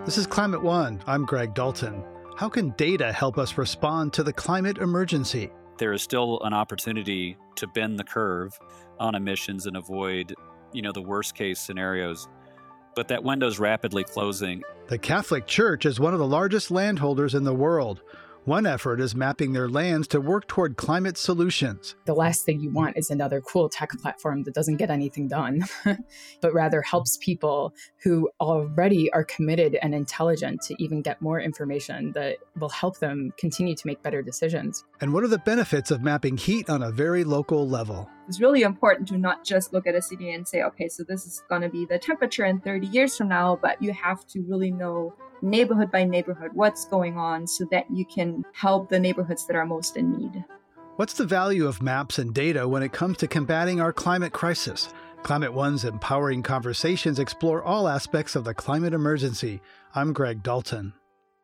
This is Climate One. I'm Greg Dalton. How can data help us respond to the climate emergency? There is still an opportunity to bend the curve on emissions and avoid, the worst case scenarios. But that window is rapidly closing. The Catholic Church is one of the largest landholders in the world. One effort is mapping their lands to work toward climate solutions. The last thing you want is another cool tech platform that doesn't get anything done, but rather helps people who already are committed and intelligent to even get more information that will help them continue to make better decisions. And what are the benefits of mapping heat on a very local level? It's really important to not just look at a city and say, okay, so this is going to be the temperature in 30 years from now, but you have to really know neighborhood by neighborhood what's going on so that you can help the neighborhoods that are most in need. What's the value of maps and data when it comes to combating our climate crisis? Climate One's Empowering Conversations explore all aspects of the climate emergency. I'm Greg Dalton.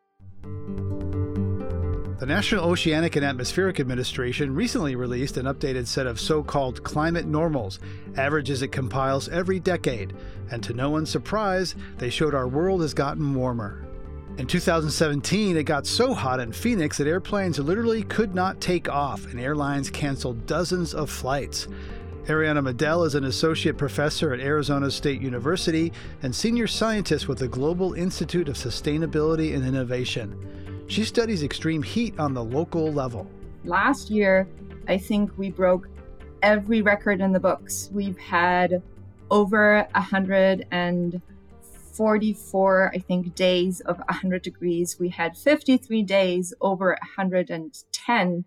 The National Oceanic and Atmospheric Administration recently released an updated set of so-called climate normals, averages it compiles every decade. And to no one's surprise, they showed our world has gotten warmer. In 2017, it got so hot in Phoenix that airplanes literally could not take off, and airlines canceled dozens of flights. Ariana Medell is an associate professor at Arizona State University and senior scientist with the Global Institute of Sustainability and Innovation. She studies extreme heat on the local level. Last year, I think we broke every record in the books. We've had over 144, days of 100 degrees. We had 53 days over 110.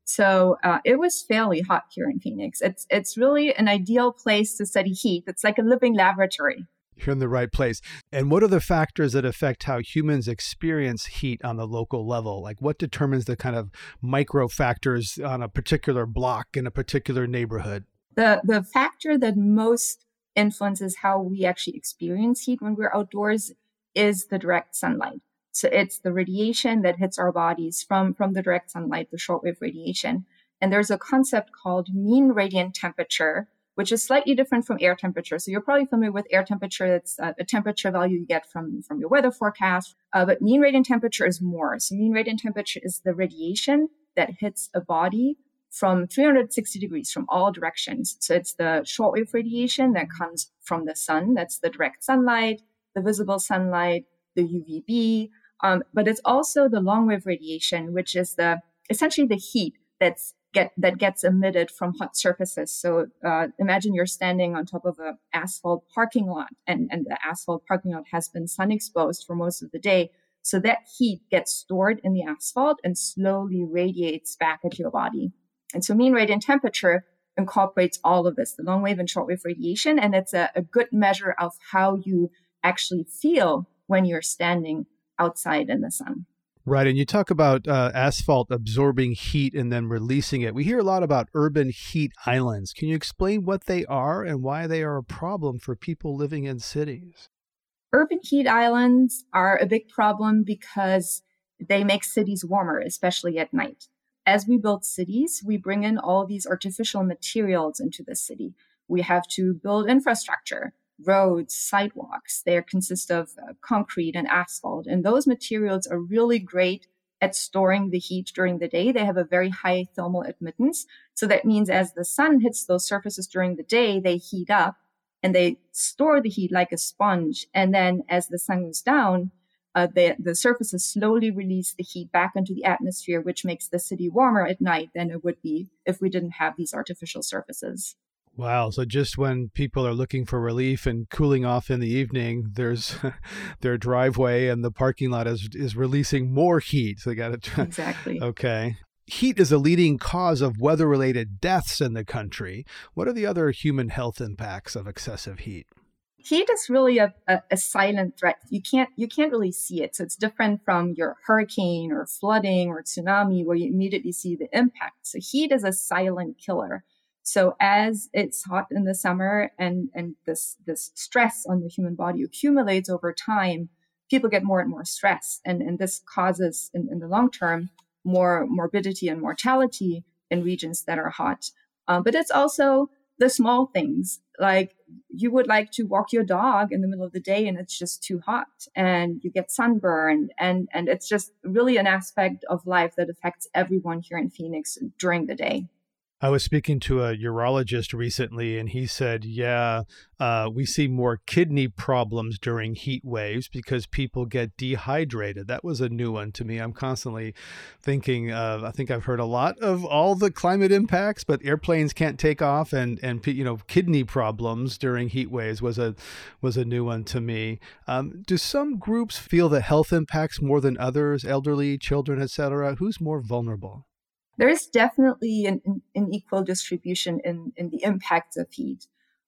So it was fairly hot here in Phoenix. It's really an ideal place to study heat. It's like a living laboratory. You're in the right place. And what are the factors that affect how humans experience heat on the local level? Like what determines the kind of micro factors on a particular block in a particular neighborhood? The factor that most influences how we actually experience heat when we're outdoors is the direct sunlight. So it's the radiation that hits our bodies from the direct sunlight, the shortwave radiation. And there's a concept called mean radiant temperature, which is slightly different from air temperature. So you're probably familiar with air temperature. That's a temperature value you get from your weather forecast. But mean radiant temperature is more. So mean radiant temperature is the radiation that hits a body from 360 degrees from all directions. So it's the shortwave radiation that comes from the sun. That's the direct sunlight, the visible sunlight, the UVB. But it's also the longwave radiation, which is essentially the heat that gets emitted from hot surfaces. So imagine you're standing on top of an asphalt parking lot, and the asphalt parking lot has been sun exposed for most of the day. So that heat gets stored in the asphalt and slowly radiates back into your body. And so mean radiant temperature incorporates all of this, the long wave and shortwave radiation, and it's a good measure of how you actually feel when you're standing outside in the sun. Right. And you talk about asphalt absorbing heat and then releasing it. We hear a lot about urban heat islands. Can you explain what they are and why they are a problem for people living in cities? Urban heat islands are a big problem because they make cities warmer, especially at night. As we build cities, we bring in all these artificial materials into the city. We have to build infrastructure, roads, sidewalks. They consist of concrete and asphalt. And those materials are really great at storing the heat during the day. They have a very high thermal admittance. So that means as the sun hits those surfaces during the day, they heat up and they store the heat like a sponge. And then as the sun goes down, the surfaces slowly release the heat back into the atmosphere, which makes the city warmer at night than it would be if we didn't have these artificial surfaces. Wow. So just when people are looking for relief and cooling off in the evening, there's their driveway and the parking lot is releasing more heat. So they got to Exactly. Okay. Heat is a leading cause of weather-related deaths in the country. What are the other human health impacts of excessive heat? Heat is really a silent threat. You can't really see it. So it's different from your hurricane or flooding or tsunami where you immediately see the impact. So heat is a silent killer. So as it's hot in the summer and this stress on the human body accumulates over time, people get more and more stressed. And this causes in the long term more morbidity and mortality in regions that are hot. But it's also the small things Like you would like to walk your dog in the middle of the day and it's just too hot and you get sunburned. And it's just really an aspect of life that affects everyone here in Phoenix during the day. I was speaking to a urologist recently, and he said, we see more kidney problems during heat waves because people get dehydrated. That was a new one to me. I'm constantly thinking I think I've heard a lot of all the climate impacts, but airplanes can't take off, and kidney problems during heat waves was a new one to me. Do some groups feel the health impacts more than others, elderly, children, etc.? Who's more vulnerable? There is definitely an equal distribution in the impacts of heat.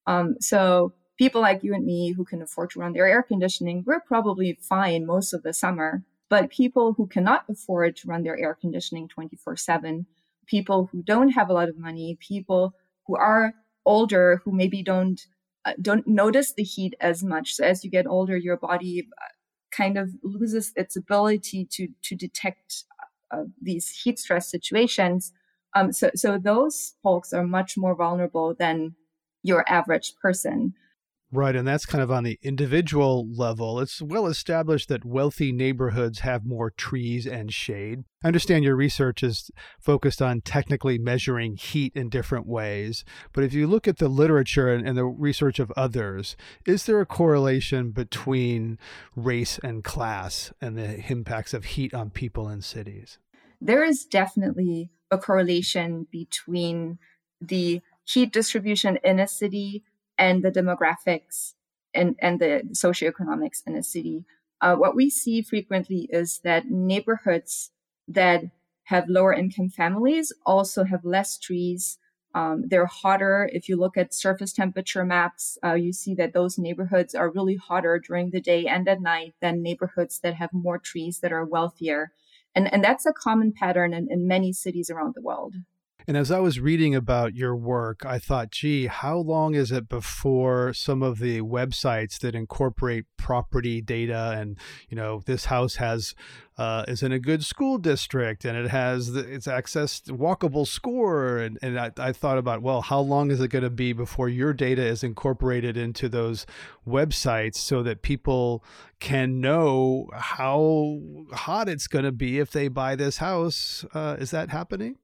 So people like you and me who can afford to run their air conditioning, we're probably fine most of the summer. But people who cannot afford to run their air conditioning 24/7, people who don't have a lot of money, people who are older, who maybe don't notice the heat as much. So as you get older, your body kind of loses its ability to detect these heat stress situations. So those folks are much more vulnerable than your average person. Right. And that's kind of on the individual level. It's well established that wealthy neighborhoods have more trees and shade. I understand your research is focused on technically measuring heat in different ways. But if you look at the literature and the research of others, is there a correlation between race and class and the impacts of heat on people in cities? There is definitely a correlation between the heat distribution in a city and the demographics and the socioeconomics in a city. What we see frequently is that neighborhoods that have lower income families also have less trees. They're hotter. If you look at surface temperature maps, you see that those neighborhoods are really hotter during the day and at night than neighborhoods that have more trees that are wealthier. And that's a common pattern in many cities around the world. And as I was reading about your work, I thought, gee, how long is it before some of the websites that incorporate property data and, this house is in a good school district and it's accessed walkable score. And I thought about, well, how long is it going to be before your data is incorporated into those websites so that people can know how hot it's going to be if they buy this house? Is that happening?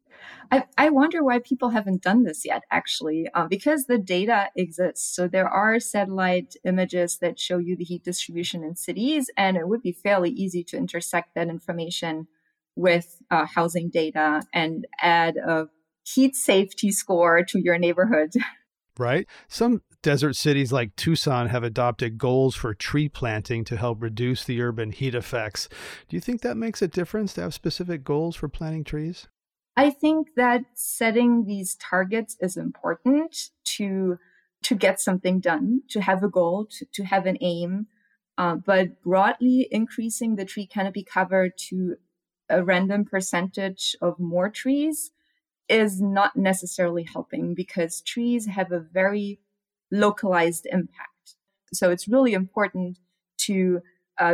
I wonder why people haven't done this yet, actually, because the data exists. So there are satellite images that show you the heat distribution in cities, and it would be fairly easy to intersect that information with housing data and add a heat safety score to your neighborhood. Right. Some desert cities like Tucson have adopted goals for tree planting to help reduce the urban heat effects. Do you think that makes a difference to have specific goals for planting trees? I think that setting these targets is important to get something done, to have a goal, to have an aim. But broadly increasing the tree canopy cover to a random percentage of more trees is not necessarily helping because trees have a very localized impact. So it's really important to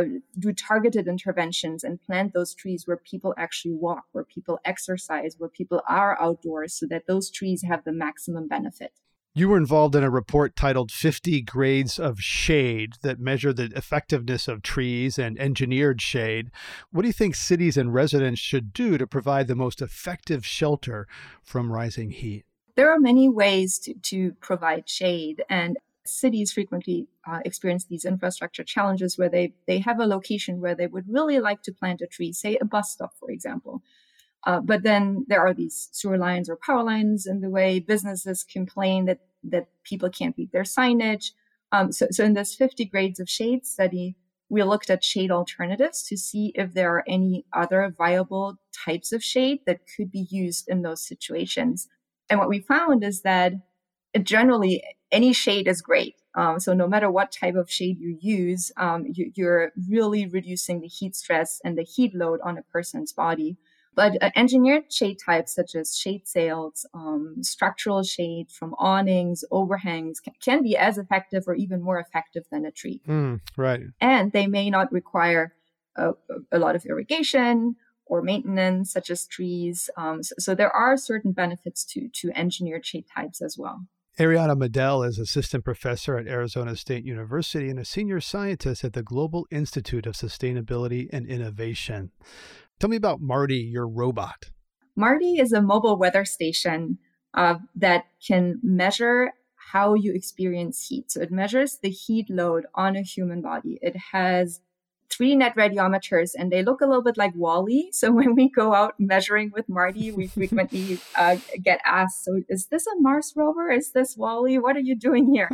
do targeted interventions and plant those trees where people actually walk, where people exercise, where people are outdoors so that those trees have the maximum benefit. You were involved in a report titled 50 Grades of Shade that measured the effectiveness of trees and engineered shade. What do you think cities and residents should do to provide the most effective shelter from rising heat? There are many ways to provide shade, and cities frequently experience these infrastructure challenges where they have a location where they would really like to plant a tree, say a bus stop, for example. But then there are these sewer lines or power lines in the way. Businesses complain that people can't read their signage. So in this 50 Grades of Shade study, we looked at shade alternatives to see if there are any other viable types of shade that could be used in those situations. And what we found is that generally any shade is great. So no matter what type of shade you use, you're really reducing the heat stress and the heat load on a person's body. But engineered shade types such as shade sails, structural shade from awnings, overhangs can be as effective or even more effective than a tree. Right. And they may not require a lot of irrigation or maintenance such as trees. So there are certain benefits to engineered shade types as well. Ariana Medel is assistant professor at Arizona State University and a senior scientist at the Global Institute of Sustainability and Innovation. Tell me about Marty, your robot. Marty is a mobile weather station that can measure how you experience heat. So it measures the heat load on a human body. It has 3 net radiometers, and they look a little bit like WALL-E. So when we go out measuring with Marty, we frequently get asked, so is this a Mars rover? Is this WALL-E? What are you doing here?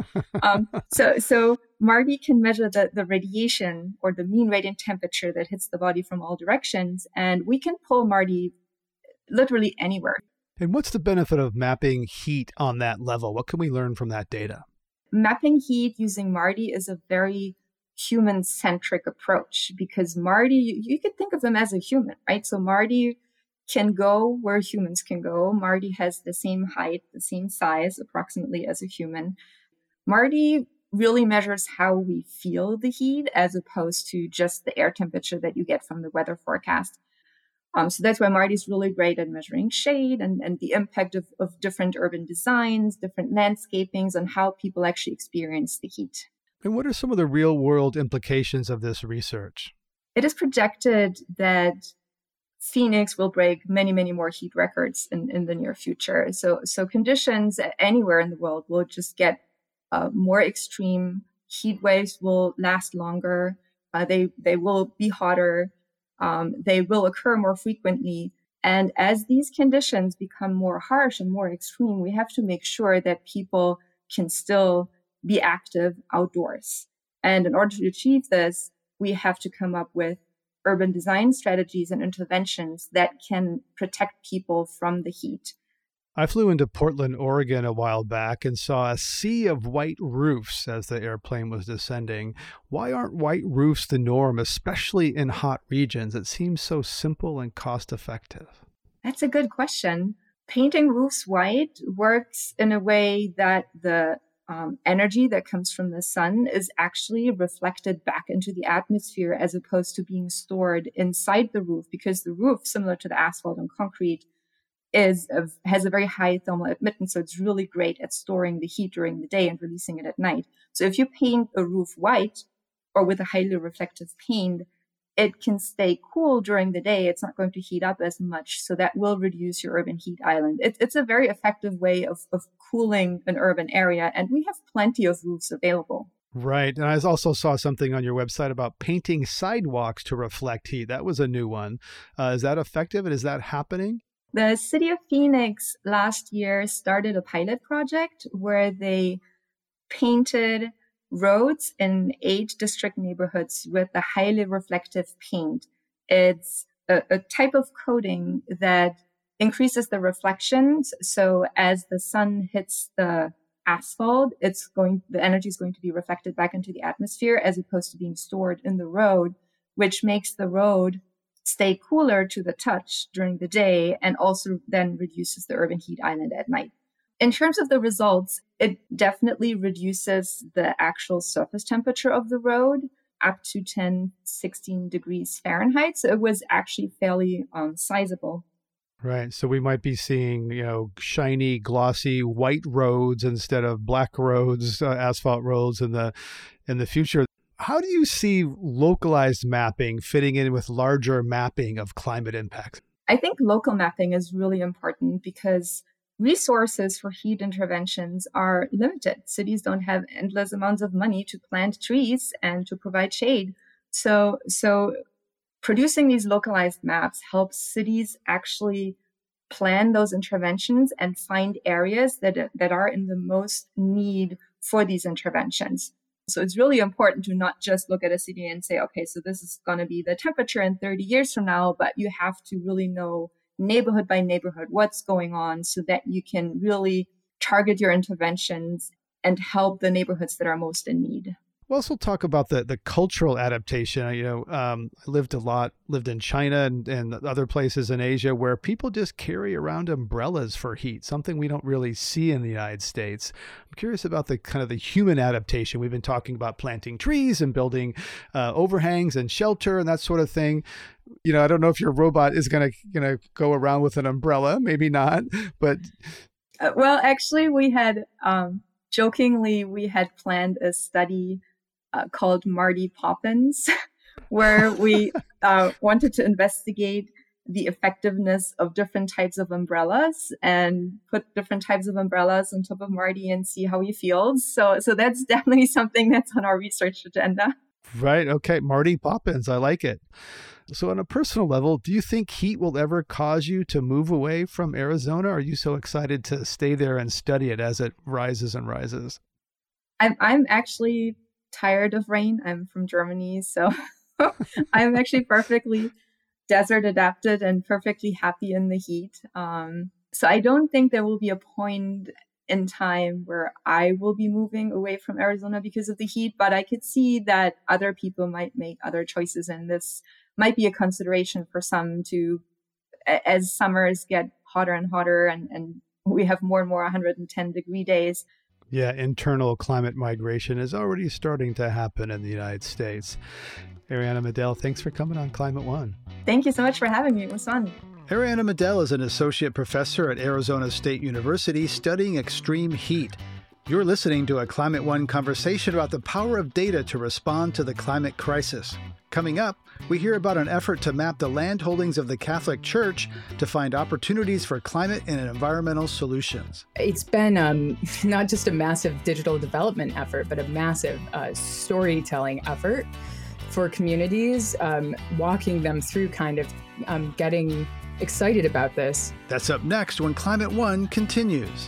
So Marty can measure the radiation or the mean radiant temperature that hits the body from all directions. And we can pull Marty literally anywhere. And what's the benefit of mapping heat on that level? What can we learn from that data? Mapping heat using Marty is a very human-centric approach because Marty, you could think of them as a human, right? So Marty can go where humans can go. Marty has the same height, the same size approximately as a human. Marty really measures how we feel the heat as opposed to just the air temperature that you get from the weather forecast. So that's why Marty's really great at measuring shade and the impact of different urban designs, different landscapings on how people actually experience the heat. And what are some of the real world implications of this research? It is projected that Phoenix will break many, many more heat records in the near future. So conditions anywhere in the world will just get more extreme. Heat waves will last longer. They will be hotter. They will occur more frequently. And as these conditions become more harsh and more extreme, we have to make sure that people can still be active outdoors. And in order to achieve this, we have to come up with urban design strategies and interventions that can protect people from the heat. I flew into Portland, Oregon a while back and saw a sea of white roofs as the airplane was descending. Why aren't white roofs the norm, especially in hot regions? It seems so simple and cost-effective. That's a good question. Painting roofs white works in a way that the energy that comes from the sun is actually reflected back into the atmosphere as opposed to being stored inside the roof, because the roof, similar to the asphalt and concrete, has a very high thermal admittance. So it's really great at storing the heat during the day and releasing it at night. So if you paint a roof white or with a highly reflective paint, it can stay cool during the day. It's not going to heat up as much. So that will reduce your urban heat island. It's a very effective way of cooling an urban area. And we have plenty of roofs available. Right. And I also saw something on your website about painting sidewalks to reflect heat. That was a new one. Is that effective? And is that happening? The city of Phoenix last year started a pilot project where they painted roads in 8 district neighborhoods with a highly reflective paint. It's a type of coating that increases the reflections. So as the sun hits the asphalt, the energy is going to be reflected back into the atmosphere as opposed to being stored in the road, which makes the road stay cooler to the touch during the day and also then reduces the urban heat island at night. In terms of the results, it definitely reduces the actual surface temperature of the road up to 16 degrees Fahrenheit. So it was actually fairly sizable. Right. So we might be seeing, shiny, glossy white roads instead of black roads, asphalt roads in the future. How do you see localized mapping fitting in with larger mapping of climate impacts? I think local mapping is really important because resources for heat interventions are limited. Cities don't have endless amounts of money to plant trees and to provide shade. So producing these localized maps helps cities actually plan those interventions and find areas that are in the most need for these interventions. So it's really important to not just look at a city and say, okay, so this is going to be the temperature in 30 years from now, but you have to really know neighborhood by neighborhood what's going on so that you can really target your interventions and help the neighborhoods that are most in need. We'll also talk about the cultural adaptation. I lived in China and other places in Asia where people just carry around umbrellas for heat, something we don't really see in the United States. I'm curious about the kind of the human adaptation. We've been talking about planting trees and building overhangs and shelter and that sort of thing. I don't know if your robot is going to go around with an umbrella, maybe not, but Well, actually, we had jokingly we had planned a study called Marty Poppins, where we wanted to investigate the effectiveness of different types of umbrellas and put different types of umbrellas on top of Marty and see how he feels. So that's definitely something that's on our research agenda. Right. Okay. Marty Poppins. I like it. So on a personal level, do you think heat will ever cause you to move away from Arizona? Or are you so excited to stay there and study it as it rises and rises? I'm actually tired of rain. I'm from Germany, so I'm actually perfectly desert adapted and perfectly happy in the heat. So I don't think there will be a point in time where I will be moving away from Arizona because of the heat, but I could see that other people might make other choices, and this might be a consideration for some to, as summers get hotter and hotter and we have more and more 110-degree days. Yeah, internal climate migration is already starting to happen in the United States. Ariana Medel, thanks for coming on Climate One. Thank you so much for having me. It was fun. Ariana Medel is an associate professor at Arizona State University studying extreme heat. You're listening to a Climate One conversation about the power of data to respond to the climate crisis. Coming up, we hear about an effort to map the land holdings of the Catholic Church to find opportunities for climate and environmental solutions. It's been not just a massive digital development effort, but a massive storytelling effort for communities, walking them through kind of getting excited about this. That's up next when Climate One continues.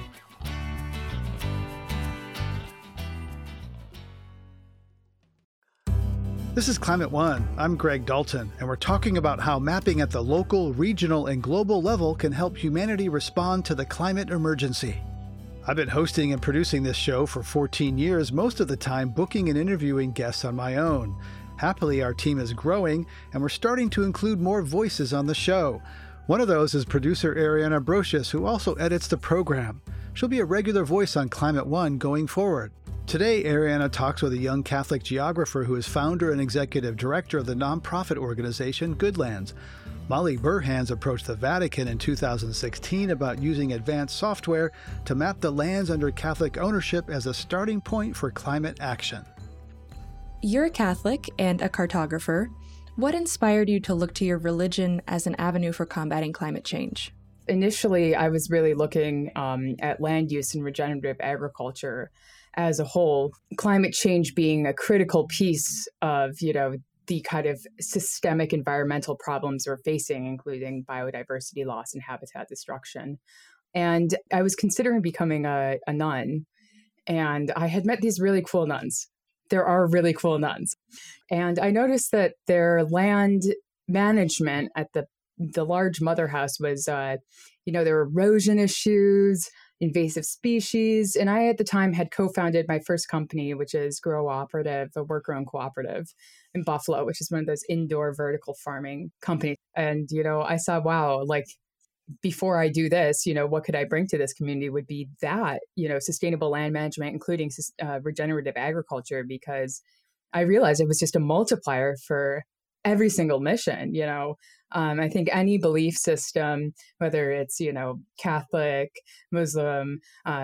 This is Climate One. I'm Greg Dalton, and we're talking about how mapping at the local, regional, and global level can help humanity respond to the climate emergency. I've been hosting and producing this show for 14 years, most of the time booking and interviewing guests on my own. Happily, our team is growing, and we're starting to include more voices on the show. One of those is producer Ariana Brocious, who also edits the program. She'll be a regular voice on Climate One going forward. Today, Ariana talks with a young Catholic geographer who is founder and executive director of the nonprofit organization Goodlands. Molly Burhans approached the Vatican in 2016 about using advanced software to map the lands under Catholic ownership as a starting point for climate action. You're a Catholic and a cartographer. What inspired you to look to your religion as an avenue for combating climate change? Initially, I was really looking at land use and regenerative agriculture as a whole, climate change being a critical piece of, the kind of systemic environmental problems we're facing, including biodiversity loss and habitat destruction. And I was considering becoming a nun, and I had met these really cool nuns. There are really cool nuns. And I noticed that their land management at the large mother house was, there were erosion issues, invasive species. And I, at the time, had co-founded my first company, which is Grow Operative, a worker-owned cooperative in Buffalo, which is one of those indoor vertical farming companies. And, I saw, wow, before I do this, what could I bring to this community would be that, sustainable land management, including regenerative agriculture, because I realized it was just a multiplier for every single mission. I think any belief system, whether it's, Catholic, Muslim,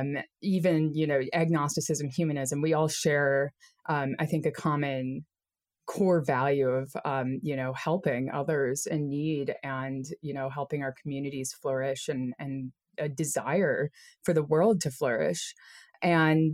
even, agnosticism, humanism, we all share, I think, a common core value of, helping others in need and, helping our communities flourish and a desire for the world to flourish. And,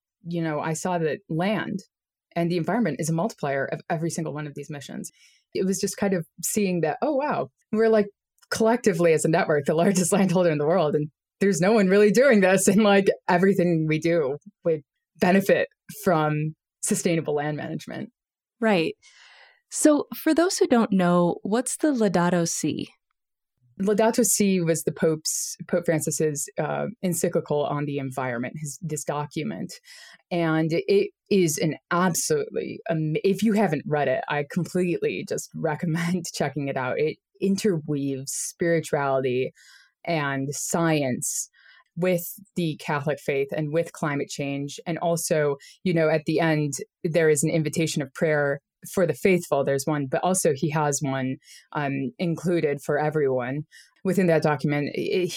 I saw that land and the environment is a multiplier of every single one of these missions. It was just kind of seeing that, oh, wow, we're collectively as a network, the largest landholder in the world. And there's no one really doing this. And everything we do would benefit from sustainable land management. Right. So for those who don't know, what's the Laudato Si? Laudato Si was Pope Francis's encyclical on the environment, this document. And it is an absolutely, if you haven't read it, I completely just recommend checking it out. It interweaves spirituality and science with the Catholic faith and with climate change. And also, at the end, there is an invitation of prayer for the faithful. There's one, but also he has one included for everyone. Within that document, he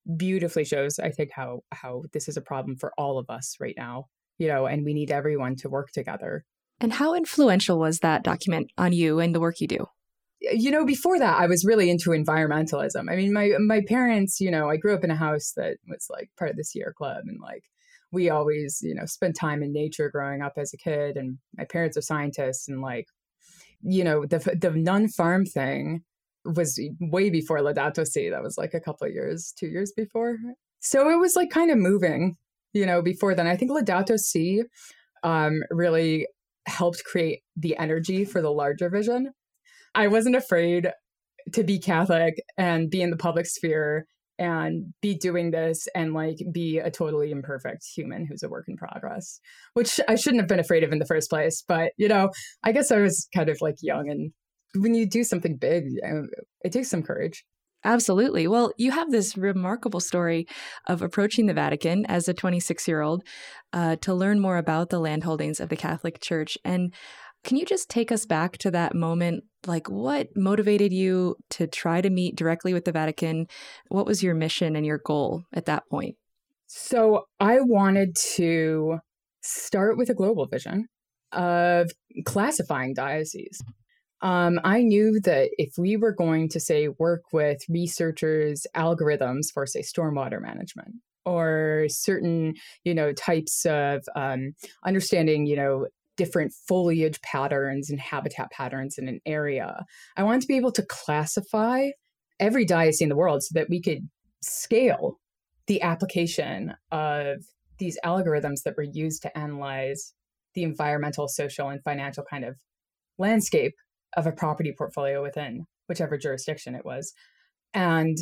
beautifully shows, I think, how this is a problem for all of us right now, and we need everyone to work together. And how influential was that document on you and the work you do? Before that, I was really into environmentalism. I mean, my parents, I grew up in a house that was like part of the Sierra Club, and like we always, spent time in nature growing up as a kid. And my parents are scientists, and like, the non-farm thing was way before Laudato Si. That was like a couple of years, 2 years before. So it was like kind of moving, before then. I think Laudato Si really helped create the energy for the larger vision. I wasn't afraid to be Catholic and be in the public sphere and be doing this and like be a totally imperfect human who's a work in progress, which I shouldn't have been afraid of in the first place. But, I guess I was kind of like young, and when you do something big, it takes some courage. Absolutely. Well, you have this remarkable story of approaching the Vatican as a 26-year-old to learn more about the landholdings of the Catholic Church. And can you just take us back to that moment? Like, what motivated you to try to meet directly with the Vatican? What was your mission and your goal at that point? So I wanted to start with a global vision of classifying dioceses. I knew that if we were going to, say, work with researchers' algorithms for, say, stormwater management or certain, types of understanding, different foliage patterns and habitat patterns in an area, I wanted to be able to classify every diocese in the world so that we could scale the application of these algorithms that were used to analyze the environmental, social, and financial kind of landscape of a property portfolio within whichever jurisdiction it was. And,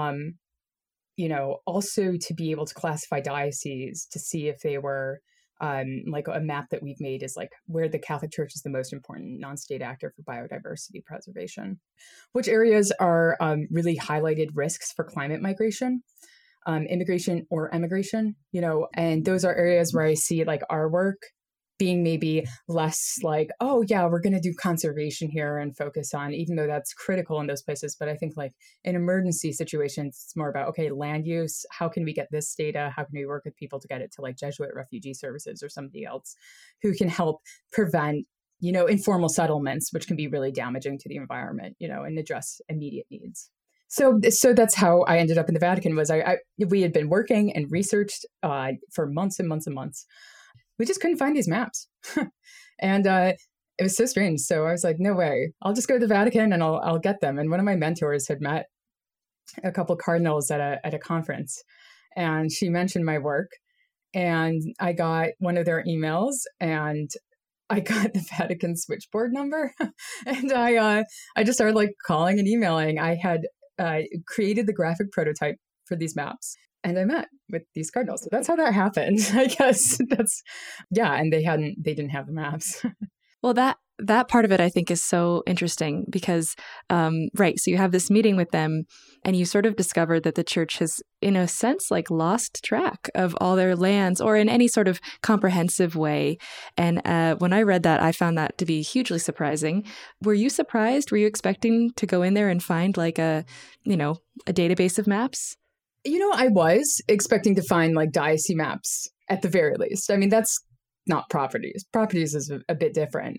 also to be able to classify dioceses to see if they were like a map that we've made is like where the Catholic Church is the most important non-state actor for biodiversity preservation, which areas are really highlighted risks for climate migration, immigration or emigration, and those are areas where I see like our work being maybe less like, oh yeah, we're going to do conservation here and focus on, even though that's critical in those places. But I think like in emergency situations, it's more about, okay, land use, how can we get this data? How can we work with people to get it to like Jesuit Refugee Services or somebody else who can help prevent, informal settlements, which can be really damaging to the environment, and address immediate needs. So that's how I ended up in the Vatican. Was we had been working and researched for months and months and months. We just couldn't find these maps. And it was so strange. So I was like, no way, I'll just go to the Vatican and I'll get them. And one of my mentors had met a couple of cardinals at a conference, and she mentioned my work, and I got one of their emails, and I got the Vatican switchboard number. And I just started like calling and emailing. I had created the graphic prototype for these maps, and I met with these cardinals. So that's how that happened. I guess and they didn't have the maps. Well, that part of it I think is so interesting because, right. So you have this meeting with them and you sort of discover that the church has, in a sense, like lost track of all their lands or in any sort of comprehensive way. And when I read that, I found that to be hugely surprising. Were you surprised? Were you expecting to go in there and find like a database of maps? I was expecting to find like diocese maps at the very least. I mean, that's not properties. Properties is a bit different.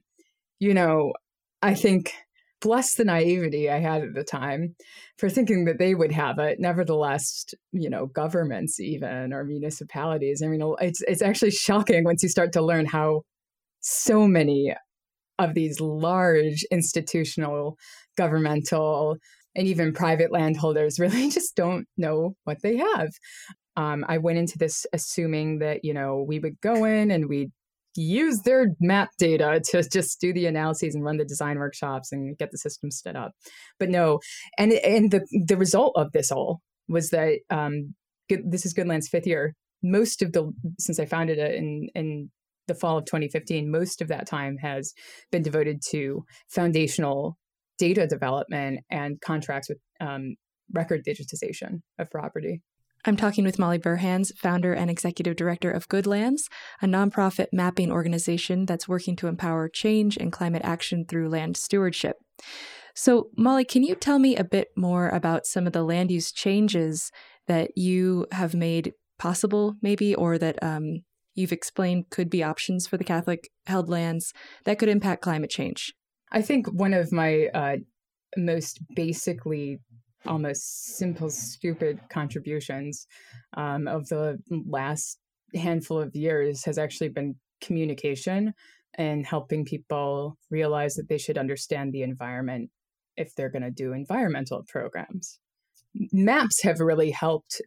I think, bless the naivety I had at the time for thinking that they would have it. Nevertheless, governments even or municipalities. I mean, it's actually shocking once you start to learn how so many of these large institutional, governmental, and even private landholders really just don't know what they have. I went into this assuming that, we would go in and we'd use their map data to just do the analyses and run the design workshops and get the system stood up. But no, and the result of this all was that this is Goodland's 5th year. Since I founded it in the fall of 2015, most of that time has been devoted to foundational data development and contracts with record digitization of property. I'm talking with Molly Burhans, founder and executive director of Goodlands, a nonprofit mapping organization that's working to empower change and climate action through land stewardship. So, Molly, can you tell me a bit more about some of the land use changes that you have made possible, maybe, or that you've explained could be options for the Catholic held lands that could impact climate change? I think one of my most basically almost simple, stupid contributions of the last handful of years has actually been communication and helping people realize that they should understand the environment if they're going to do environmental programs. Maps have really helped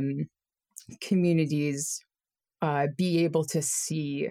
communities be able to see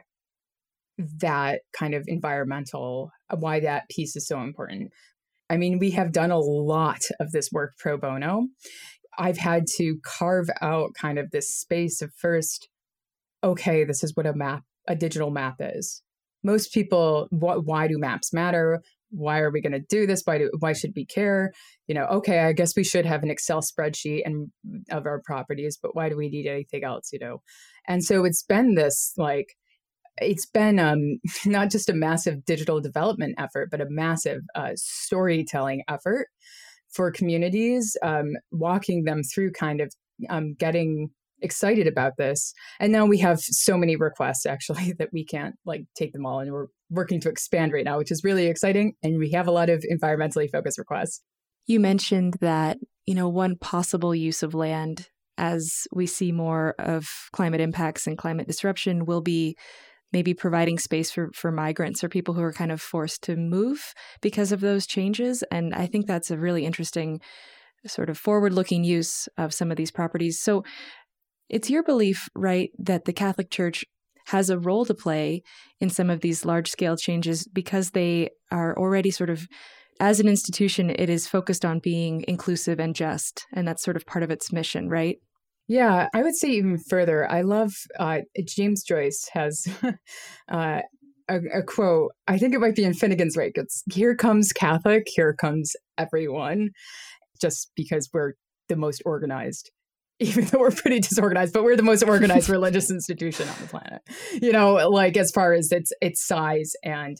that kind of environmental, why that piece is so important. I mean, we have done a lot of this work pro bono. I've had to carve out kind of this space of first, okay, this is what a digital map is. Most people, why do maps matter? Why are we going to do this? Why should we care? Okay, I guess we should have an Excel spreadsheet of our properties, but why do we need anything else? And so it's been this it's been not just a massive digital development effort, but a massive storytelling effort for communities, walking them through kind of getting excited about this. And now we have so many requests actually that we can't take them all. And we're working to expand right now, which is really exciting. And we have a lot of environmentally focused requests. You mentioned that, one possible use of land as we see more of climate impacts and climate disruption will be maybe providing space for migrants or people who are kind of forced to move because of those changes. And I think that's a really interesting sort of forward-looking use of some of these properties. So it's your belief, right, that the Catholic Church has a role to play in some of these large-scale changes because they are already sort of, as an institution, it is focused on being inclusive and just, and that's sort of part of its mission, right? Yeah, I would say even further. I love James Joyce has a quote. I think it might be in Finnegan's Wake. It's "Here comes Catholic, here comes everyone," just because we're the most organized, even though we're pretty disorganized, but we're the most organized religious institution on the planet. As far as its size and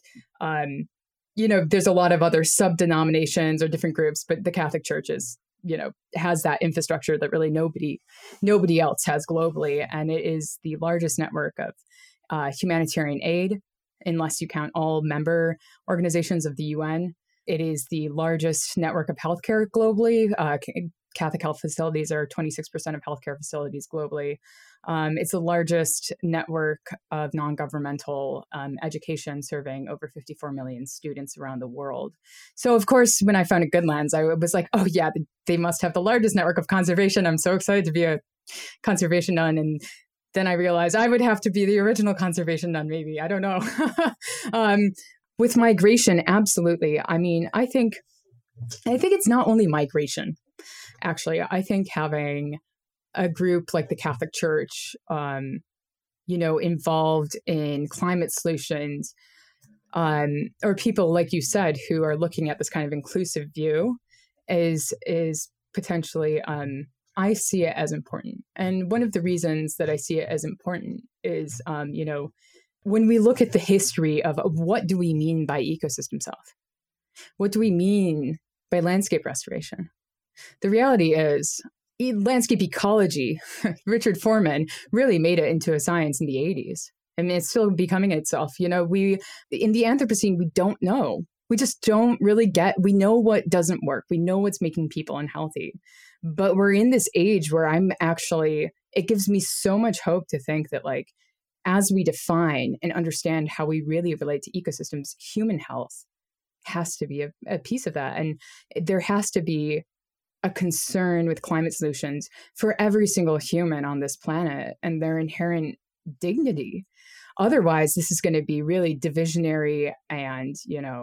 there's a lot of other sub-denominations or different groups, but the Catholic Church is has that infrastructure that really nobody else has globally. And it is the largest network of humanitarian aid, unless you count all member organizations of the UN. It is the largest network of healthcare globally. Catholic health facilities are 26% of healthcare facilities globally. It's the largest network of non-governmental education, serving over 54 million students around the world. So, of course, when I founded Goodlands, I was like, oh, yeah, they must have the largest network of conservation. I'm so excited to be a conservation nun. And then I realized I would have to be the original conservation nun, maybe. I don't know. With migration, absolutely. I mean, I think it's not only migration. Actually, I think having a group like the Catholic Church, involved in climate solutions, or people, like you said, who are looking at this kind of inclusive view is potentially, I see it as important. And one of the reasons that I see it as important is, when we look at the history of what do we mean by ecosystem health? What do we mean by landscape restoration? The reality is, landscape ecology, Richard Foreman, really made it into a science in the 80s. I mean, it's still becoming itself. We, in the Anthropocene, we don't know. We just don't really we know what doesn't work. We know what's making people unhealthy. But we're in this age where it gives me so much hope to think that, as we define and understand how we really relate to ecosystems, human health has to be a piece of that. And there has to be a concern with climate solutions for every single human on this planet and their inherent dignity. Otherwise, this is going to be really divisionary and,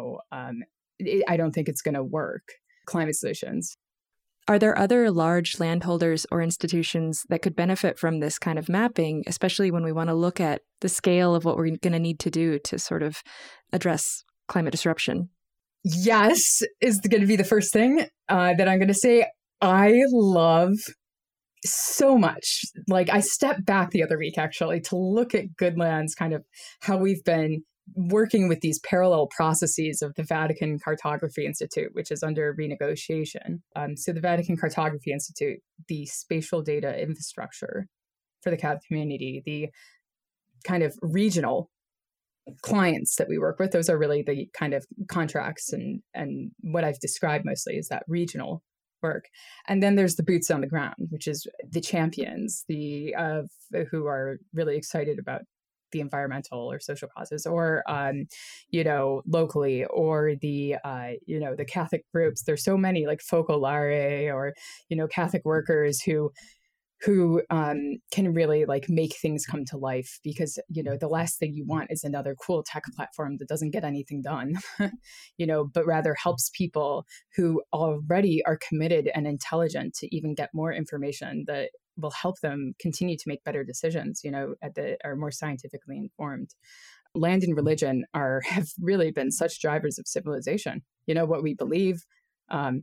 I don't think it's going to work, climate solutions. Are there other large landholders or institutions that could benefit from this kind of mapping, especially when we want to look at the scale of what we're going to need to do to sort of address climate disruption? Yes, is going to be the first thing that I'm going to say. I love so much. I stepped back the other week, actually, to look at Goodlands, kind of how we've been working with these parallel processes of the Vatican Cartography Institute, which is under renegotiation. So the Vatican Cartography Institute, the spatial data infrastructure for the Catholic community, the kind of regional clients that we work with, those are really the kind of contracts, and what I've described mostly is that regional work. And then there's the boots on the ground, which is the champions, who are really excited about the environmental or social causes, or locally, or the Catholic groups. There's so many, like Focolare, or Catholic workers who can really like make things come to life, because the last thing you want is another cool tech platform that doesn't get anything done, but rather helps people who already are committed and intelligent to even get more information that will help them continue to make better decisions, are more scientifically informed. Land and religion have really been such drivers of civilization, what we believe, and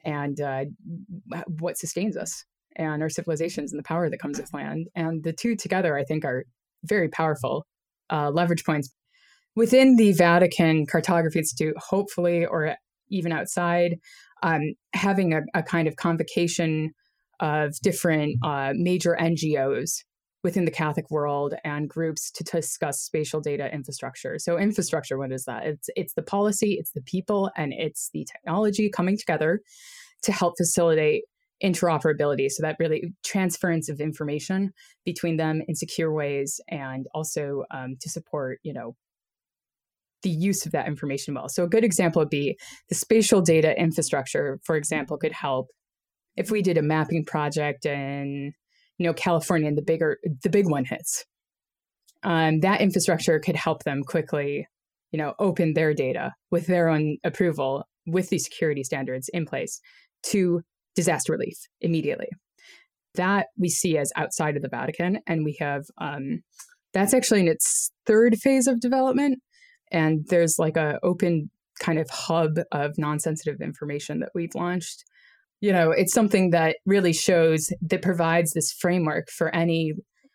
what sustains us and our civilizations, and the power that comes with land. And the two together, I think, are very powerful leverage points within the Vatican Cartography Institute, hopefully, or even outside, having a kind of convocation of different major NGOs within the Catholic world and groups to discuss spatial data infrastructure. So infrastructure, what is that? It's the policy, it's the people, and it's the technology coming together to help facilitate interoperability. So that really transference of information between them in secure ways, and also to support, the use of that information well. So a good example would be the spatial data infrastructure, for example, could help if we did a mapping project in, California, and the big one hits. That infrastructure could help them quickly, open their data with their own approval, with these security standards in place, to disaster relief immediately. That we see as outside of the Vatican, and we have that's actually in its third phase of development. And there's like a open kind of hub of non-sensitive information that we've launched. It's something that really that provides this framework for any,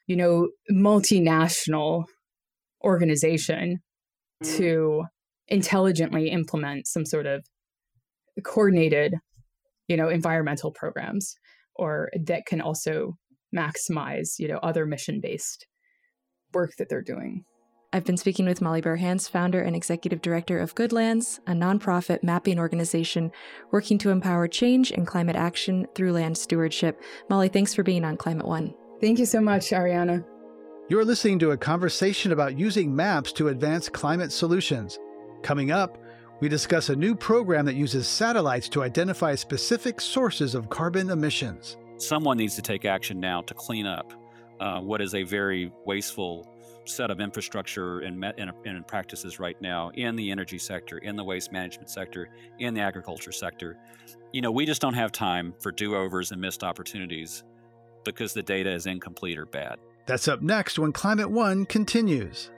multinational organization to intelligently implement some sort of coordinated, environmental programs, or that can also maximize, other mission-based work that they're doing. I've been speaking with Molly Burhans, founder and executive director of Goodlands, a nonprofit mapping organization working to empower change and climate action through land stewardship. Molly, thanks for being on Climate One. Thank you so much, Ariana. You're listening to a conversation about using maps to advance climate solutions. Coming up, we discuss a new program that uses satellites to identify specific sources of carbon emissions. Someone needs to take action now to clean up what is a very wasteful set of infrastructure and practices right now in the energy sector, in the waste management sector, in the agriculture sector. We just don't have time for do-overs and missed opportunities because the data is incomplete or bad. That's up next when Climate One continues.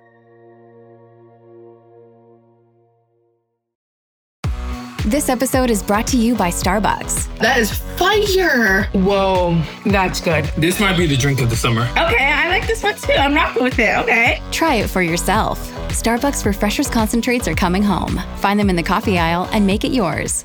This episode is brought to you by Starbucks. That is fire! Whoa, that's good. This might be the drink of the summer. Okay, I like this one too. I'm rocking with it, okay. Try it for yourself. Starbucks Refreshers Concentrates are coming home. Find them in the coffee aisle and make it yours.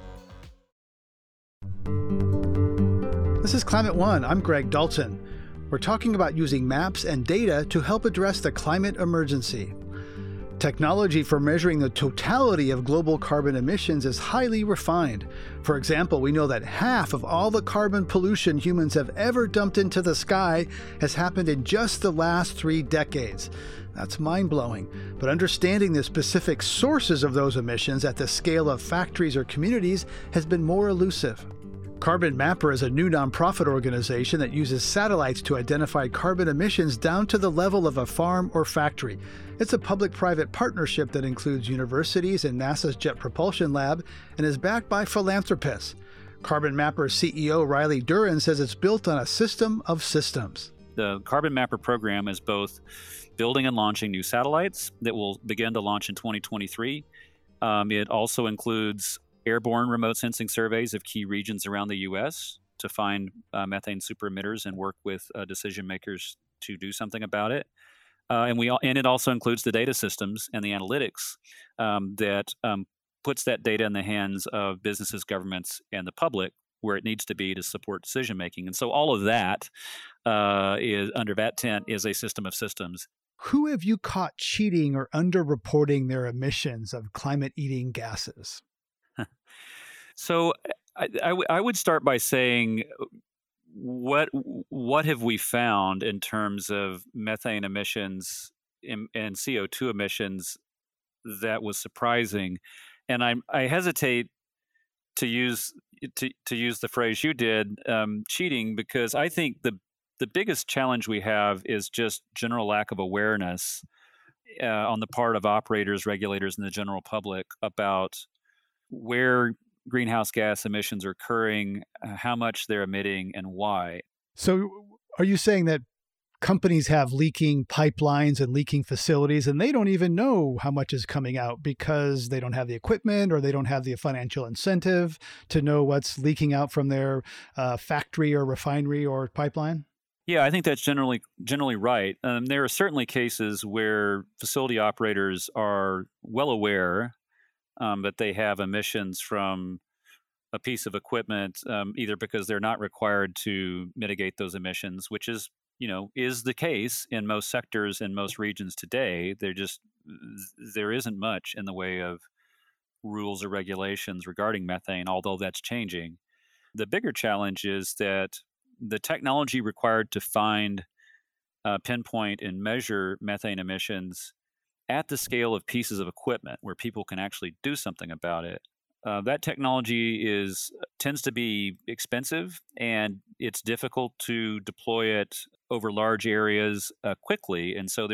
This is Climate One. I'm Greg Dalton. We're talking about using maps and data to help address the climate emergency. Technology for measuring the totality of global carbon emissions is highly refined. For example, we know that half of all the carbon pollution humans have ever dumped into the sky has happened in just the last 3 decades. That's mind-blowing. But understanding the specific sources of those emissions at the scale of factories or communities has been more elusive. Carbon Mapper is a new nonprofit organization that uses satellites to identify carbon emissions down to the level of a farm or factory. It's a public-private partnership that includes universities and NASA's Jet Propulsion Lab and is backed by philanthropists. Carbon Mapper CEO Riley Duran says it's built on a system of systems. The Carbon Mapper program is both building and launching new satellites that will begin to launch in 2023. It also includes airborne remote sensing surveys of key regions around the U.S. to find methane super emitters and work with decision makers to do something about it. and it also includes the data systems and the analytics that puts that data in the hands of businesses, governments, and the public where it needs to be to support decision making. And so all of that is under that tent is a system of systems. Who have you caught cheating or underreporting their emissions of climate-eating gases? So I would start by saying what have we found in terms of methane emissions and CO2 emissions that was surprising, and I hesitate to use the phrase you did, cheating, because I think the biggest challenge we have is just general lack of awareness on the part of operators, regulators, and the general public about where greenhouse gas emissions are occurring, how much they're emitting, and why. So are you saying that companies have leaking pipelines and leaking facilities, and they don't even know how much is coming out because they don't have the equipment or they don't have the financial incentive to know what's leaking out from their factory or refinery or pipeline? Yeah, I think that's generally right. There are certainly cases where facility operators are well aware that they have emissions from a piece of equipment, either because they're not required to mitigate those emissions, which is the case in most sectors in most regions today. There isn't much in the way of rules or regulations regarding methane, although that's changing. The bigger challenge is that the technology required to find, pinpoint, and measure methane emissions at the scale of pieces of equipment where people can actually do something about it, that technology tends to be expensive, and it's difficult to deploy it over large areas quickly. And so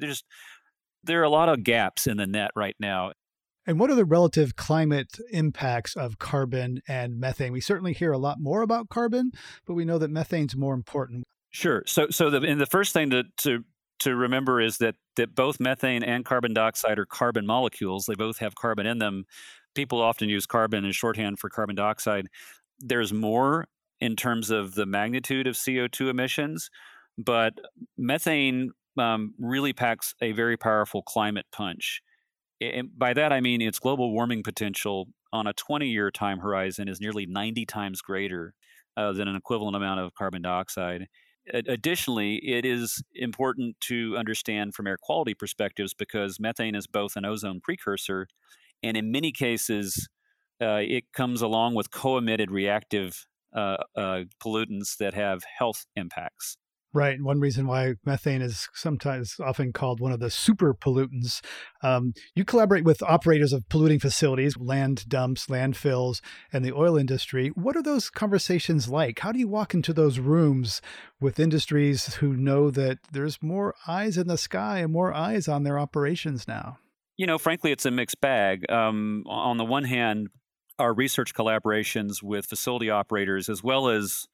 there are a lot of gaps in the net right now. And what are the relative climate impacts of carbon and methane? We certainly hear a lot more about carbon, but we know that methane's more important. Sure. So the first thing to remember is that both methane and carbon dioxide are carbon molecules. They both have carbon in them. People often use carbon as shorthand for carbon dioxide. There's more in terms of the magnitude of CO2 emissions, but methane really packs a very powerful climate punch. And by that, I mean its global warming potential on a 20-year time horizon is nearly 90 times greater than an equivalent amount of carbon dioxide. Additionally, it is important to understand from air quality perspectives because methane is both an ozone precursor, and in many cases, it comes along with co-emitted reactive pollutants that have health impacts. Right. And one reason why methane is sometimes often called one of the super pollutants. You collaborate with operators of polluting facilities, land dumps, landfills, and the oil industry. What are those conversations like? How do you walk into those rooms with industries who know that there's more eyes in the sky and more eyes on their operations now? Frankly, it's a mixed bag. On the one hand, our research collaborations with facility operators, as well as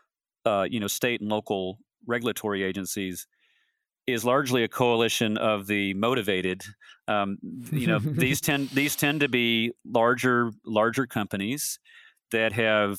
state and local regulatory agencies, is largely a coalition of the motivated. These tend to be larger companies that have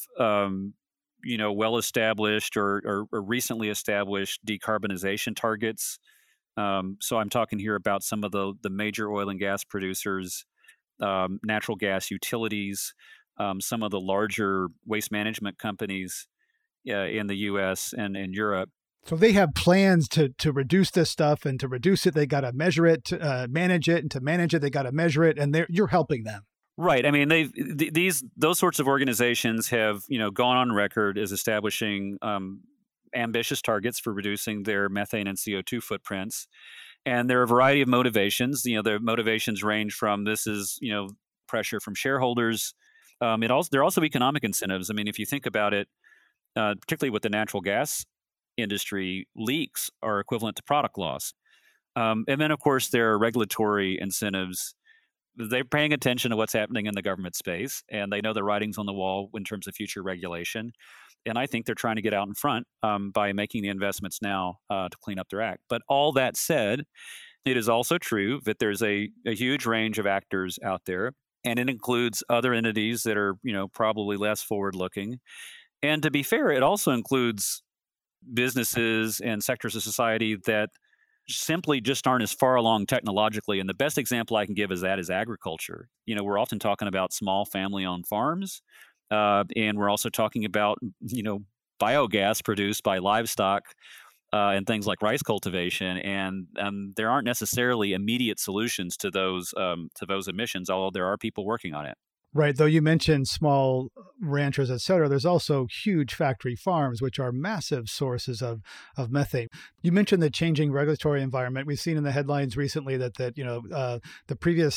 well established or recently established decarbonization targets. So I'm talking here about some of the major oil and gas producers, natural gas utilities, some of the larger waste management companies in the U.S. and in Europe. So they have plans to reduce this stuff, and to reduce it, they got to measure it, to manage it, and to manage it, they got to measure it, and you're helping them. Right. I mean, those sorts of organizations have gone on record as establishing ambitious targets for reducing their methane and CO2 footprints, and there are a variety of motivations. The motivations range from pressure from shareholders. There are also economic incentives. I mean, if you think about it, particularly with the natural gas industry, leaks are equivalent to product loss. And then, of course, there are regulatory incentives. They're paying attention to what's happening in the government space, and they know the writing's on the wall in terms of future regulation. And I think they're trying to get out in front by making the investments now to clean up their act. But all that said, it is also true that there's a huge range of actors out there, and it includes other entities that are probably less forward-looking. And to be fair, it also includes businesses and sectors of society that simply just aren't as far along technologically. And the best example I can give is agriculture. We're often talking about small family-owned farms, and we're also talking about, biogas produced by livestock and things like rice cultivation. And there aren't necessarily immediate solutions to those emissions, although there are people working on it. Right. Though you mentioned small ranchers, et cetera, there's also huge factory farms, which are massive sources of methane. You mentioned the changing regulatory environment. We've seen in the headlines recently that the previous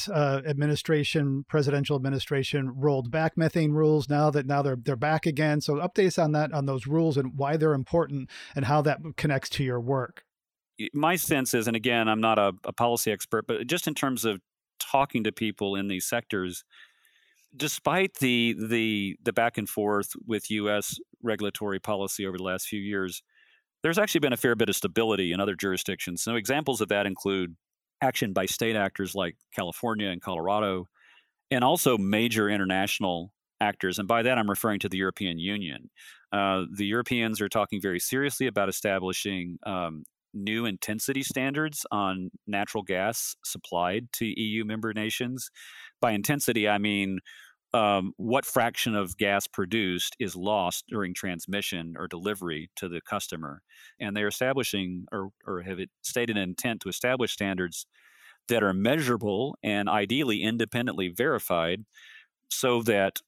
presidential administration rolled back methane rules. Now they're back again. So update us on those rules and why they're important and how that connects to your work. My sense is, and again, I'm not a policy expert, but just in terms of talking to people in these sectors, despite the back and forth with U.S. regulatory policy over the last few years, there's actually been a fair bit of stability in other jurisdictions. So examples of that include action by state actors like California and Colorado, and also major international actors. And by that, I'm referring to the European Union. The Europeans are talking very seriously about establishing new intensity standards on natural gas supplied to EU member nations. By intensity, I mean what fraction of gas produced is lost during transmission or delivery to the customer. And they're establishing or have stated an intent to establish standards that are measurable and ideally independently verified so that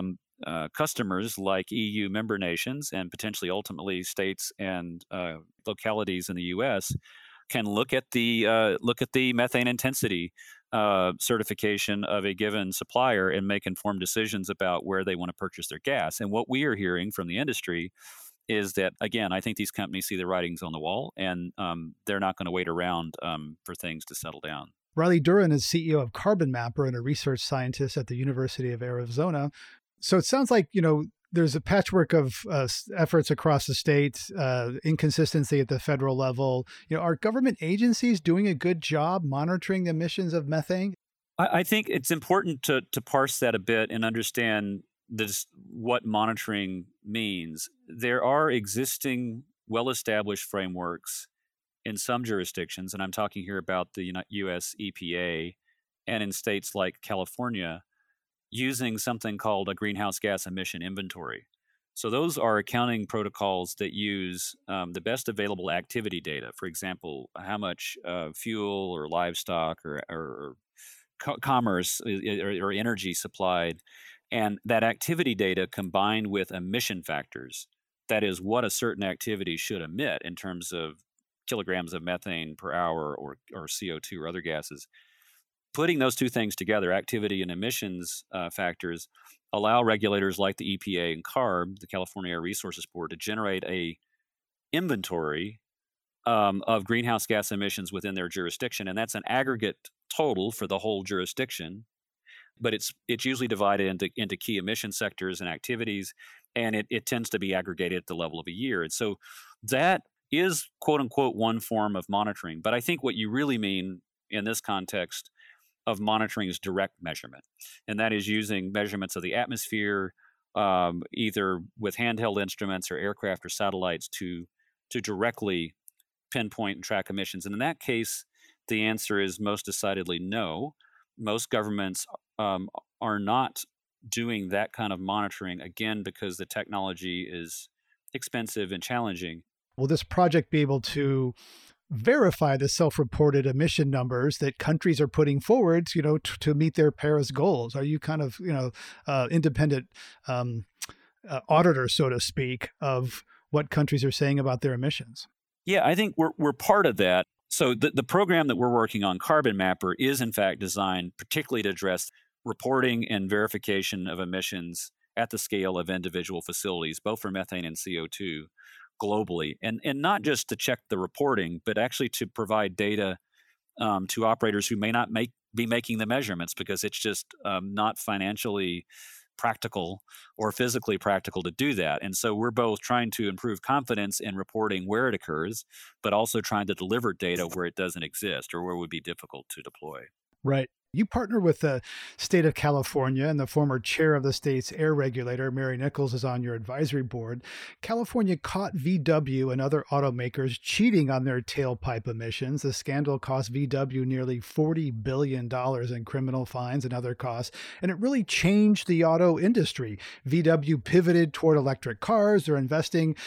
customers like EU member nations and potentially ultimately states and localities in the U.S. can look at the methane intensity certification of a given supplier and make informed decisions about where they want to purchase their gas. And what we are hearing from the industry is that, again, I think these companies see the writings on the wall, and they're not going to wait around for things to settle down. Riley Duren is CEO of Carbon Mapper and a research scientist at the University of Arizona. So it sounds like, there's a patchwork of efforts across the state, inconsistency at the federal level. Are government agencies doing a good job monitoring the emissions of methane? I think it's important to parse that a bit and understand what monitoring means. There are existing, well-established frameworks in some jurisdictions, and I'm talking here about the U.S. EPA, and in states like California, using something called a greenhouse gas emission inventory. So those are accounting protocols that use the best available activity data. For example, how much fuel or livestock or commerce or energy supplied, and that activity data combined with emission factors, that is what a certain activity should emit in terms of kilograms of methane per hour or CO2 or other gases. Putting those two things together, activity and emissions factors, allow regulators like the EPA and CARB, the California Air Resources Board, to generate a inventory of greenhouse gas emissions within their jurisdiction. And that's an aggregate total for the whole jurisdiction, but it's usually divided into key emission sectors and activities, and it tends to be aggregated at the level of a year. And so that is, quote unquote, one form of monitoring. But I think what you really mean in this context of monitoring is direct measurement. And that is using measurements of the atmosphere, either with handheld instruments or aircraft or satellites to directly pinpoint and track emissions. And in that case, the answer is most decidedly no. Most governments are not doing that kind of monitoring, again, because the technology is expensive and challenging. Will this project be able to verify the self-reported emission numbers that countries are putting forward, to meet their Paris goals? Are you kind of, independent auditor, so to speak, of what countries are saying about their emissions? Yeah, I think we're part of that. So the program that we're working on, Carbon Mapper, is in fact designed particularly to address reporting and verification of emissions at the scale of individual facilities, both for methane and CO2 globally. And not just to check the reporting, but actually to provide data to operators who may not be making the measurements because it's just not financially practical or physically practical to do that. And so we're both trying to improve confidence in reporting where it occurs, but also trying to deliver data where it doesn't exist or where it would be difficult to deploy. Right. You partner with the state of California, and the former chair of the state's air regulator, Mary Nichols, is on your advisory board. California caught VW and other automakers cheating on their tailpipe emissions. The scandal cost VW nearly $40 billion in criminal fines and other costs, and it really changed the auto industry. VW pivoted toward electric cars. They're investing,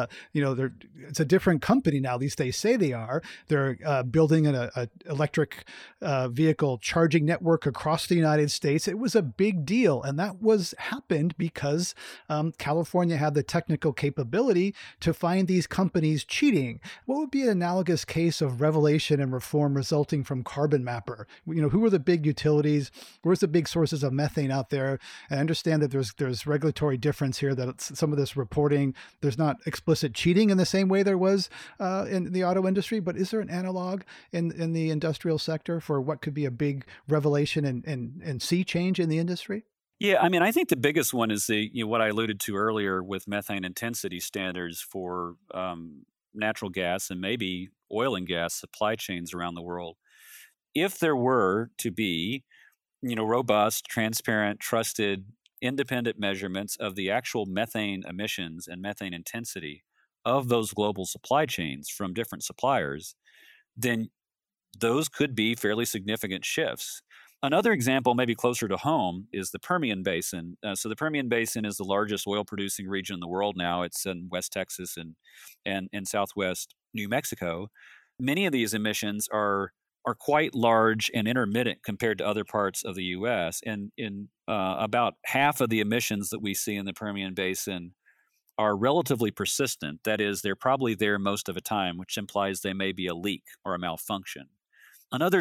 it's a different company now, at least they say they are. They're building an electric vehicle charging network across the United States. It was a big deal. And that happened because California had the technical capability to find these companies cheating. What would be an analogous case of revelation and reform resulting from Carbon Mapper? Who are the big utilities? Where's the big sources of methane out there? I understand that there's regulatory difference here, that some of this reporting, there's not explicit cheating in the same way there was in the auto industry, but is there an analog in the industrial sector for what could be a big revelation and sea change in the industry? Yeah, I mean, I think the biggest one is what I alluded to earlier with methane intensity standards for natural gas and maybe oil and gas supply chains around the world. If there were to be, robust, transparent, trusted, independent measurements of the actual methane emissions and methane intensity of those global supply chains from different suppliers, then those could be fairly significant shifts. Another example, maybe closer to home, is the Permian Basin. So the Permian Basin is the largest oil-producing region in the world now. It's in West Texas and southwest New Mexico. Many of these emissions are quite large and intermittent compared to other parts of the U.S. And in about half of the emissions that we see in the Permian Basin are relatively persistent. That is, they're probably there most of the time, which implies they may be a leak or a malfunction. Another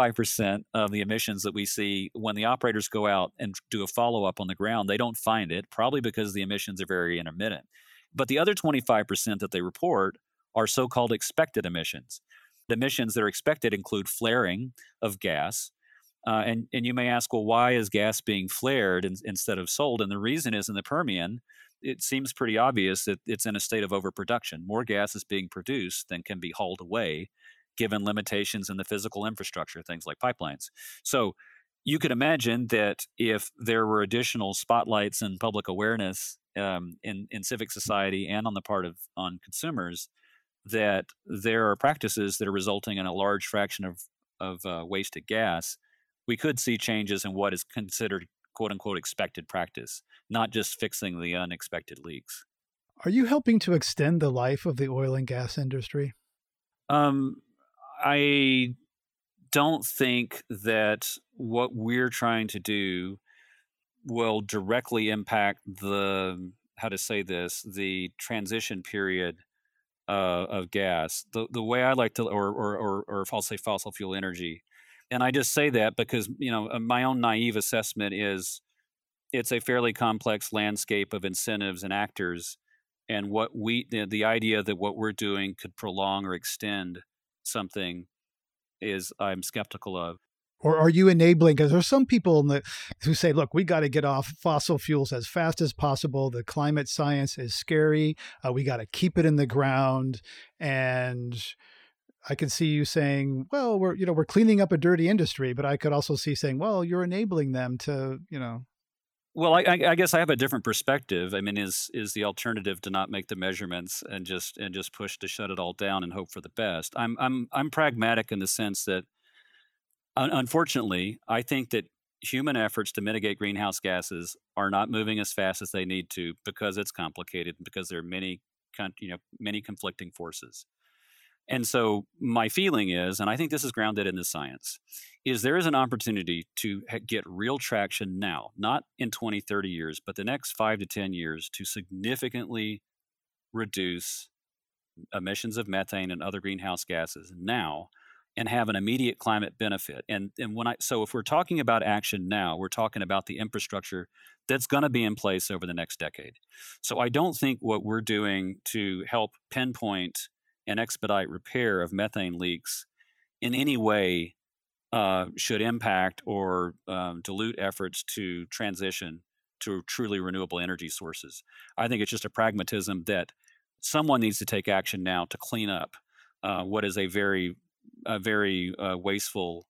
25% of the emissions that we see, when the operators go out and do a follow-up on the ground, they don't find it, probably because the emissions are very intermittent. But the other 25% that they report are so-called expected emissions. The emissions that are expected include flaring of gas. And you may ask, well, why is gas being flared instead of sold? And the reason is, in the Permian, it seems pretty obvious that it's in a state of overproduction. More gas is being produced than can be hauled away, given limitations in the physical infrastructure, things like pipelines. So you could imagine that if there were additional spotlights and public awareness in civic society and on consumers, that there are practices that are resulting in a large fraction of wasted gas, we could see changes in what is considered quote-unquote expected practice, not just fixing the unexpected leaks. Are you helping to extend the life of the oil and gas industry? I don't think that what we're trying to do will directly impact the transition period of gas. The way I like to, or if I'll say fossil fuel energy, and I just say that because my own naive assessment is it's a fairly complex landscape of incentives and actors, and the idea that what we're doing could prolong or extend something is I'm skeptical of. Or are you enabling? Because there's some people who say, look, we got to get off fossil fuels as fast as possible. The climate science is scary. We got to keep it in the ground. And I could see you saying, well, we're cleaning up a dirty industry. But I could also see saying, well, you're enabling them to, Well, I guess I have a different perspective. I mean, is the alternative to not make the measurements and just push to shut it all down and hope for the best? I'm pragmatic in the sense that, unfortunately, I think that human efforts to mitigate greenhouse gases are not moving as fast as they need to because it's complicated, because there are many conflicting forces. And so my feeling is, and I think this is grounded in the science, is there is an opportunity to get real traction now, not in 20, 30 years, but the next 5 to 10 years, to significantly reduce emissions of methane and other greenhouse gases now and have an immediate climate benefit. So if we're talking about action now, we're talking about the infrastructure that's going to be in place over the next decade. So I don't think what we're doing to help pinpoint and expedite repair of methane leaks in any way should impact or dilute efforts to transition to truly renewable energy sources. I think it's just a pragmatism that someone needs to take action now to clean up what is a very wasteful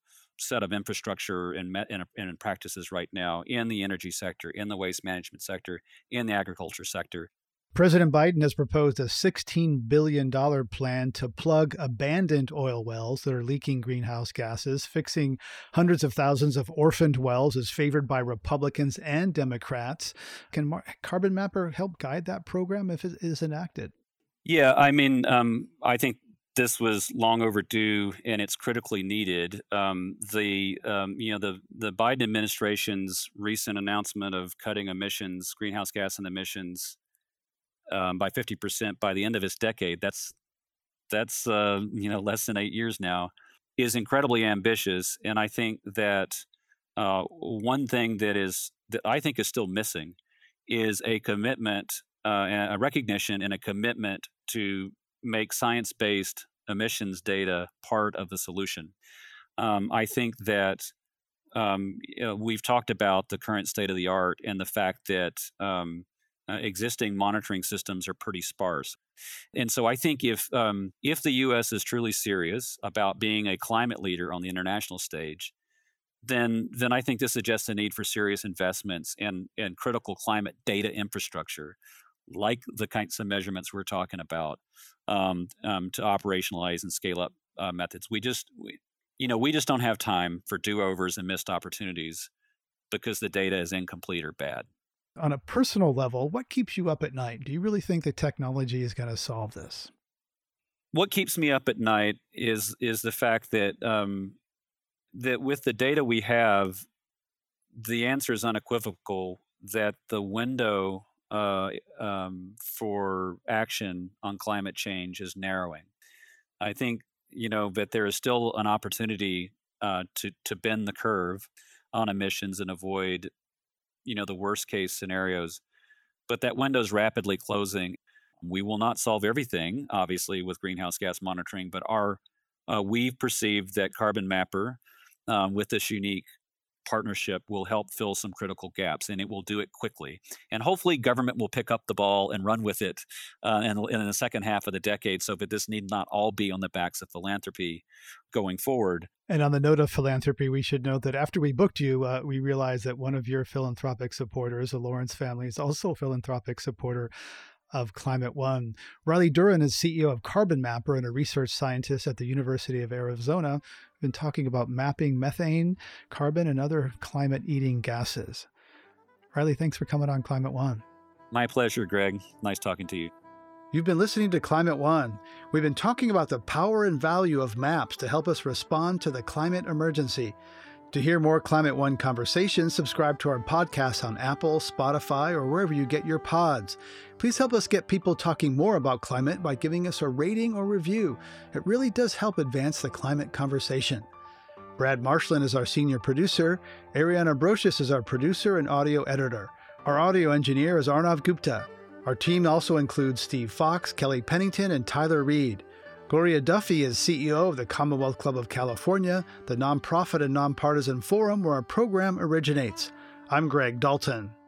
set of infrastructure and practices right now in the energy sector, in the waste management sector, in the agriculture sector. President Biden has proposed a $16 billion plan to plug abandoned oil wells that are leaking greenhouse gases. Fixing hundreds of thousands of orphaned wells is favored by Republicans and Democrats. Can Carbon Mapper help guide that program if it is enacted? Yeah, I mean, I think this was long overdue, and it's critically needed. The Biden administration's recent announcement of cutting emissions, greenhouse gas emissions, by 50% by the end of this decade. That's less than 8 years now, is incredibly ambitious. And I think that one thing that I think is still missing is a commitment, a recognition, and a commitment to make science-based emissions data part of the solution. I think that we've talked about the current state of the art and the fact that existing monitoring systems are pretty sparse. And so I think if the U.S. is truly serious about being a climate leader on the international stage, then I think this suggests a need for serious investments in critical climate data infrastructure, like the kinds of measurements we're talking about, to operationalize and scale up methods. We just don't have time for do-overs and missed opportunities because the data is incomplete or bad. On a personal level, what keeps you up at night? Do you really think that technology is going to solve this? What keeps me up at night is the fact that that with the data we have, the answer is unequivocal that the window for action on climate change is narrowing. I think that there is still an opportunity to bend the curve on emissions and avoid the worst case scenarios, but that window is rapidly closing. We will not solve everything, obviously, with greenhouse gas monitoring, but we've perceived that Carbon Mapper, with this unique partnership, will help fill some critical gaps, and it will do it quickly. And hopefully government will pick up the ball and run with it in the second half of the decade, so that this need not all be on the backs of philanthropy going forward. And on the note of philanthropy, we should note that after we booked you, we realized that one of your philanthropic supporters, the Lawrence family, is also a philanthropic supporter of Climate One. Riley Duren is CEO of Carbon Mapper and a research scientist at the University of Arizona. We've been talking about mapping methane, carbon, and other climate-eating gases. Riley, thanks for coming on Climate One. My pleasure, Greg. Nice talking to you. You've been listening to Climate One. We've been talking about the power and value of maps to help us respond to the climate emergency. To hear more Climate One conversations, subscribe to our podcast on Apple, Spotify, or wherever you get your pods. Please help us get people talking more about climate by giving us a rating or review. It really does help advance the climate conversation. Brad Marshland is our senior producer. Ariana Brocious is our producer and audio editor. Our audio engineer is Arnav Gupta. Our team also includes Steve Fox, Kelly Pennington, and Tyler Reed. Gloria Duffy is CEO of the Commonwealth Club of California, the nonprofit and nonpartisan forum where our program originates. I'm Greg Dalton.